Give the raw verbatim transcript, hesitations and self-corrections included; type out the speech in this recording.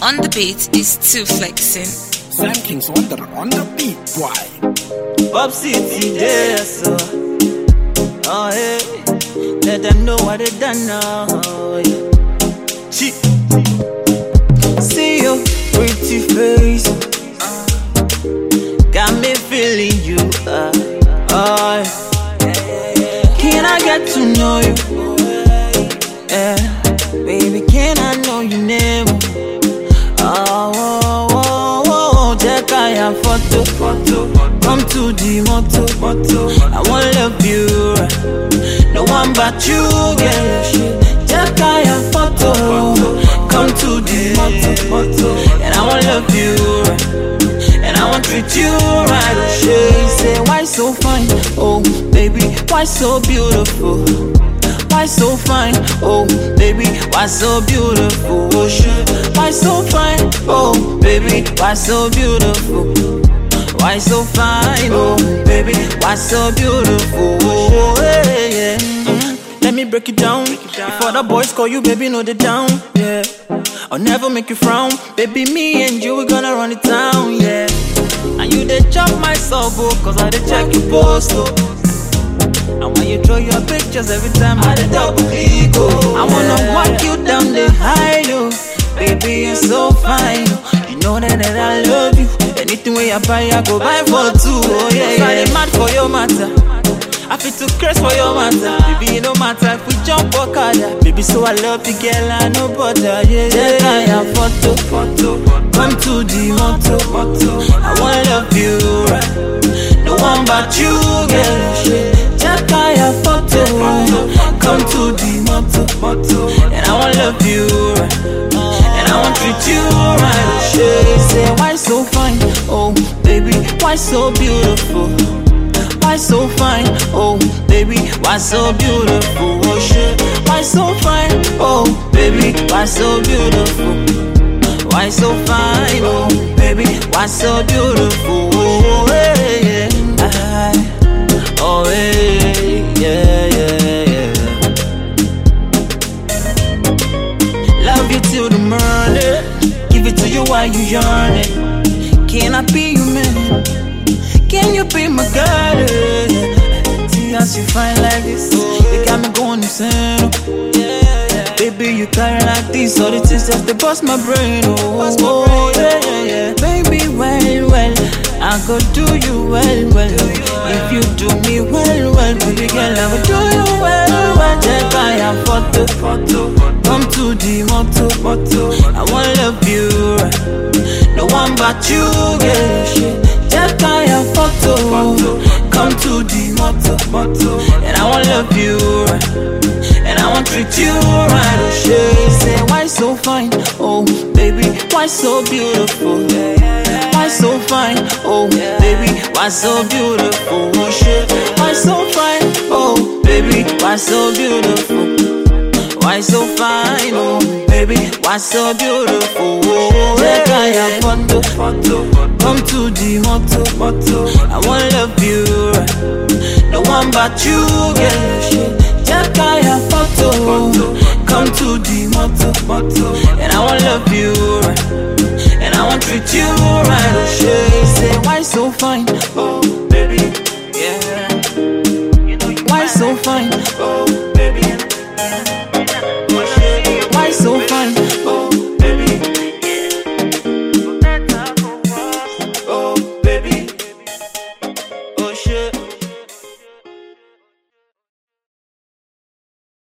On the beat is too flexing. Sam King's Wonder on the beat, why? Pop City there, so. Oh, hey. Let them know what they done now. Oh, yeah. She. See your pretty face. Got me feeling you. Uh, oh, yeah. Can I get to know you? Yeah. Baby, can I know your name? Oh, oh, oh, oh, check out your photo, photo. Come to the motto, motto. I wanna love you, no one but you, girl. Check out your photo, come to the motto, motto. And I wanna love you, and I wanna treat you right. She say, why so fine? Oh, baby, why so beautiful? Why so fine? Oh, baby, why so beautiful? Oh, shit. Why so fine? Oh, baby, why so beautiful? Why so fine? Oh, baby, why so beautiful? Oh, hey, yeah. Mm-hmm. Let me break it down. Before the boys call you, baby, know they down. Yeah. I'll never make you frown. Baby, me and you, we gonna run it down. Yeah. And you they chop my soul, cause I they check your post, oh. And when you draw your pictures every time I the double click, oh. I wanna walk you down the high, oh. Baby, you're so fine, oh. You know that, that I love you. Anything where I buy, I go buy for two, oh yeah, yeah. I'm mad for your matter, I feel too curse for your matter. Baby, it no matter if we jump or carda. Baby, so I love you, girl, I no bother, yeah, yeah. Check out photo, photo. Come to the motto, motto. I wanna love you, right? No one but you, girl. Check out your photo, come to the motto, motto. And I wanna love you, and I wanna treat you right. She say, why so fine? Oh, baby, why so beautiful? Why so fine? Oh, baby, why so beautiful? Oh, shit. Why so fine? Oh, baby, why so beautiful? Why so fine? Oh, baby, why so beautiful? Oh, hey, yeah. I, oh, hey, yeah, yeah, yeah. Love you till the morning. Give it to you while you yearning. Can I be your man? Can you be my girl? See as you fine like this, you got me going insane. Baby, you carry like this, all the things just they bust my brain. Oh, oh yeah, yeah, yeah. Baby, well, well, I go do you well, well. If you do me well, well, baby girl, I will do you well, well. Check out your photo, photo. Come to the motto, motto. I wanna love you, no one but you, girl. Check out your photo, come to the motto, motto. And I wanna love you, and I wanna treat you right. Oh, she say, why so fine? Oh, baby, why so beautiful? Why so fine? Oh, baby, why so beautiful? Oh, shit. Why so fine? Oh, baby, why so beautiful? Why so fine? Oh, baby, why so beautiful? Oh, check out your photo, photo. Come to the motto, motto. I wanna love you, no one but you, girl. Check out your photo, come to the motto, motto. And I wanna love you, and I wanna treat you right. Oh, she say, why so fine? Oh, baby, yeah. You know you why so fine? Oh,